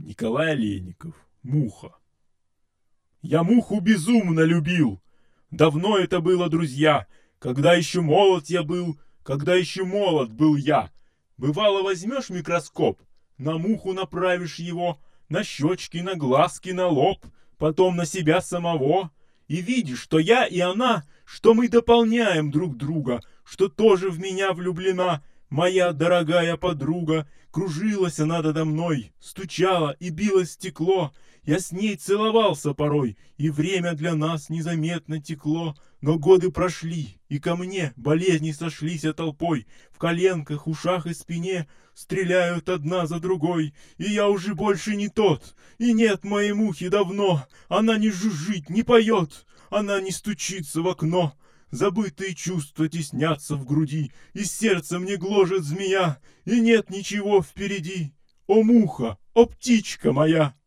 Николай Олейников. Муха. Я муху безумно любил. Давно это было, друзья, когда еще молод я был, когда еще молод был я. Бывало, возьмешь микроскоп, на муху направишь его, на щечки, на глазки, на лоб, потом на себя самого, и видишь, что я и она, что мы дополняем друг друга, что тоже в меня влюблена моя дорогая подруга. Кружилась она надо мной, стучала и било стекло. Я с ней целовался порой, и время для нас незаметно текло. Но годы прошли, и ко мне болезни сошлись толпой. В коленках, ушах и спине стреляют одна за другой. И я уже больше не тот, и нет моей мухи давно. Она не жужжит, не поет, она не стучится в окно. Забытые чувства теснятся в груди, и сердце мне гложет змея, и нет ничего впереди. О, муха, о, птичка моя!